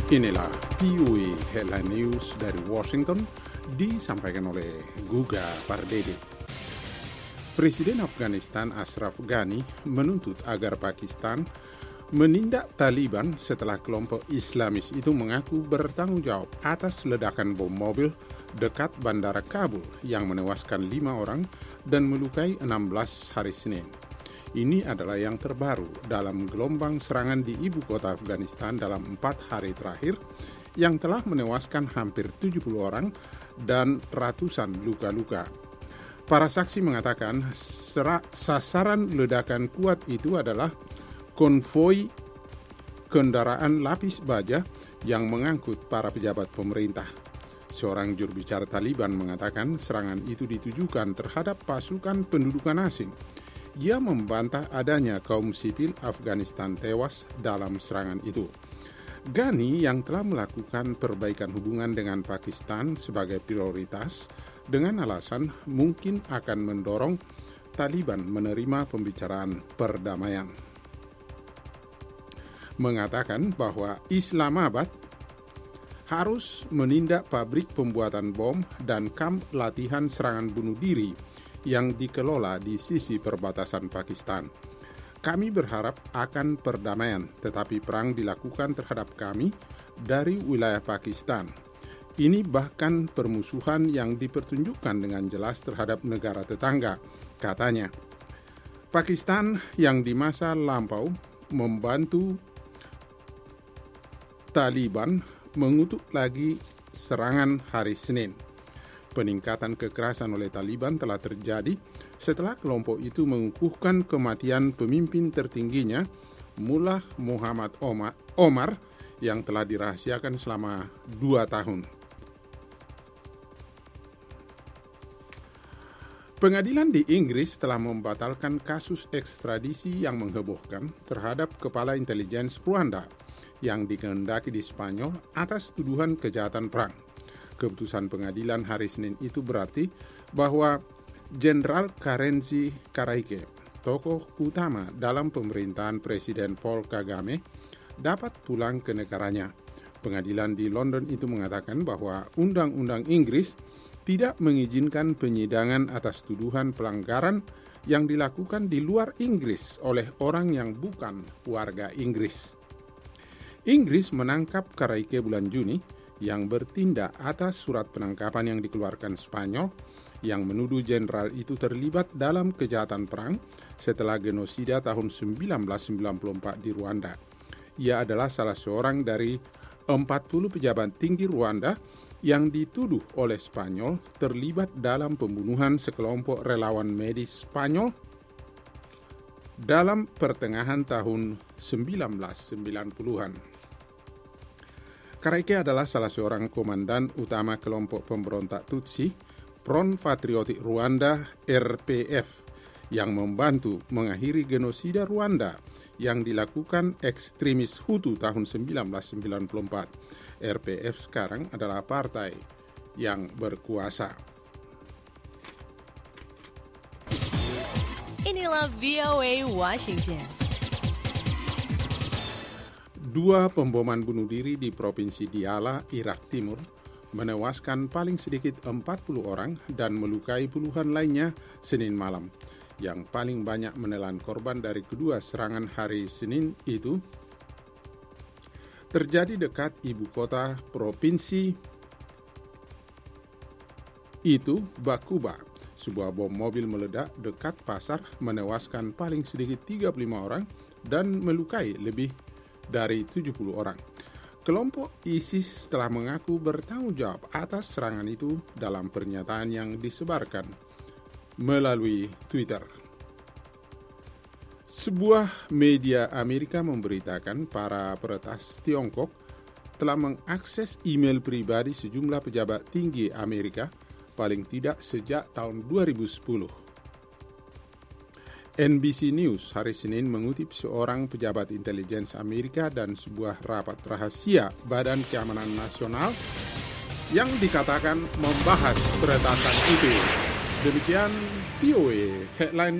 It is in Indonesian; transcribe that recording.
Inilah VOA Headline News dari Washington, disampaikan oleh Guga Pardede. Presiden Afghanistan Ashraf Ghani menuntut agar Pakistan menindak Taliban setelah kelompok Islamis itu mengaku bertanggung jawab atas ledakan bom mobil dekat bandara Kabul yang menewaskan 5 orang dan melukai 16 hari Senin. Ini adalah yang terbaru dalam gelombang serangan di ibu kota Afghanistan dalam 4 hari terakhir yang telah menewaskan hampir 70 orang dan ratusan luka-luka. Para saksi mengatakan sasaran ledakan kuat itu adalah konvoi kendaraan lapis baja yang mengangkut para pejabat pemerintah. Seorang juru bicara Taliban mengatakan serangan itu ditujukan terhadap pasukan pendudukan asing. Ia membantah adanya kaum sipil Afghanistan tewas dalam serangan itu. Ghani yang telah melakukan perbaikan hubungan dengan Pakistan sebagai prioritas dengan alasan mungkin akan mendorong Taliban menerima pembicaraan perdamaian. Mengatakan bahwa Islamabad harus menindak pabrik pembuatan bom dan kamp latihan serangan bunuh diri yang dikelola di sisi perbatasan Pakistan. Kami berharap akan perdamaian, tetapi perang dilakukan terhadap kami dari wilayah Pakistan. Ini bahkan permusuhan yang dipertunjukkan dengan jelas terhadap negara tetangga, katanya. Pakistan yang di masa lampau membantu Taliban mengutuk lagi serangan hari Senin. Peningkatan kekerasan oleh Taliban telah terjadi setelah kelompok itu mengukuhkan kematian pemimpin tertingginya, Mullah Muhammad Omar, yang telah dirahasiakan selama 2 tahun. Pengadilan di Inggris telah membatalkan kasus ekstradisi yang menghebohkan terhadap kepala intelijen Rwanda yang dikehendaki di Spanyol atas tuduhan kejahatan perang. Keputusan pengadilan hari Senin itu berarti bahwa Jenderal Karenzi Karaike, tokoh utama dalam pemerintahan Presiden Paul Kagame, dapat pulang ke negaranya. Pengadilan di London itu mengatakan bahwa Undang-Undang Inggris tidak mengizinkan penyidangan atas tuduhan pelanggaran yang dilakukan di luar Inggris oleh orang yang bukan warga Inggris. Inggris menangkap Karaike bulan Juni yang bertindak atas surat penangkapan yang dikeluarkan Spanyol yang menuduh jenderal itu terlibat dalam kejahatan perang setelah genosida tahun 1994 di Rwanda. Ia adalah salah seorang dari 40 pejabat tinggi Rwanda yang dituduh oleh Spanyol terlibat dalam pembunuhan sekelompok relawan medis Spanyol dalam pertengahan tahun 1990-an. Karaike adalah salah seorang komandan utama kelompok pemberontak Tutsi, Front Patriotic Rwanda (RPF), yang membantu mengakhiri genosida Rwanda yang dilakukan ekstremis Hutu tahun 1994. RPF sekarang adalah partai yang berkuasa. Inilah VOA Washington. 2 pemboman bunuh diri di Provinsi Diyala, Irak Timur, menewaskan paling sedikit 40 orang dan melukai puluhan lainnya Senin malam. Yang paling banyak menelan korban dari kedua serangan hari Senin itu terjadi dekat ibu kota provinsi itu, Bakuba. Sebuah bom mobil meledak dekat pasar menewaskan paling sedikit 35 orang dan melukai lebih dari 70 orang. Kelompok ISIS telah mengaku bertanggung jawab atas serangan itu dalam pernyataan yang disebarkan melalui Twitter. Sebuah media Amerika memberitakan para peretas Tiongkok telah mengakses email pribadi sejumlah pejabat tinggi Amerika paling tidak sejak tahun 2010. NBC News hari Senin mengutip seorang pejabat intelijen Amerika dan sebuah rapat rahasia Badan Keamanan Nasional yang dikatakan membahas peretasan itu. Demikian VOA Headline